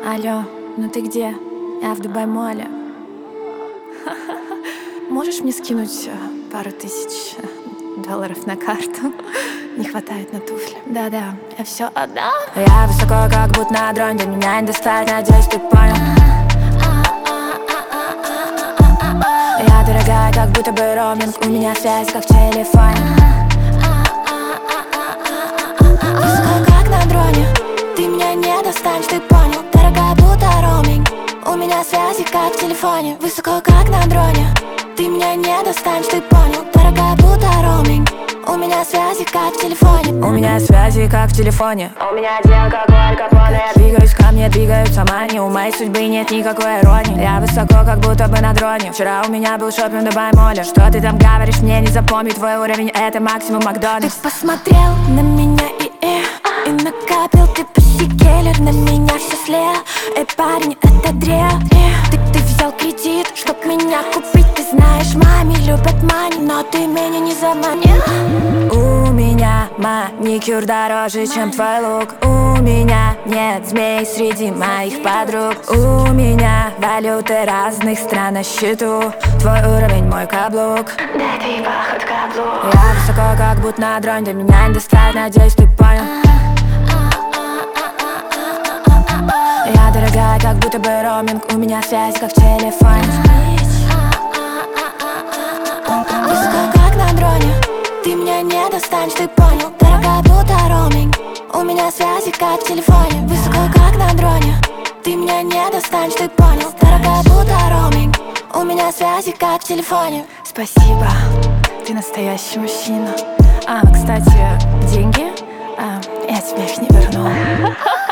Алло, ну ты где? Я в Дубай-моле. Можешь мне скинуть пару тысяч долларов на карту? Не хватает на туфли. Да-да, я все отдам. Я высоко, как будто на дроне. До меня не достать, надеюсь, ты понял. Я дорогая, как будто бы роуминг. У меня связь, как в телефоне. Высоко, как на дроне. Ты меня не достанешь, ты понял. Дорогая, будто роуминг. У меня связи, как в телефоне. Высоко, как на дроне. Ты меня не достанешь, ты понял. Дорогая, будто роуминг. У меня связи, как в телефоне. У меня связи, как в телефоне. У меня дел, как у Аль Капоне. Я двигаюсь ко мне, двигаются мани. У моей судьбы нет никакой иронии. Я высоко, как будто бы на дроне. Вчера у меня был шопинг в Дубай-моле. Что ты там говоришь, мне не запомнить. Твой уровень — это максимум Макдональдс. Ты посмотрел на меня и накапил ты почти келлер. На меня все слева. Парень, это дрел. Ты взял кредит, чтоб меня купить. Ты знаешь, маме любят мани, но ты меня не заманил. У меня маникюр дороже, чем твой лук. У меня нет змей среди моих подруг. У меня валюты разных стран на счету. Твой уровень, мой каблук. Дай ты поход каблук. Я высоко, как будто на дроне. До меня не достать, надеюсь, ты понял. Я дорогая, как будто бы роуминг. У меня связь, как в телефоне. Высоко, как на дроне. Ты меня не достанешь, ты понял. Дорогая, будто роуминг. У меня связи, как в телефоне. Высоко, как на дроне. Ты меня не достанешь, ты понял. Дорогая, будто роуминг. У меня связи, как в телефоне. Спасибо, ты настоящий мужчина. Кстати, деньги, я тебе их не верну.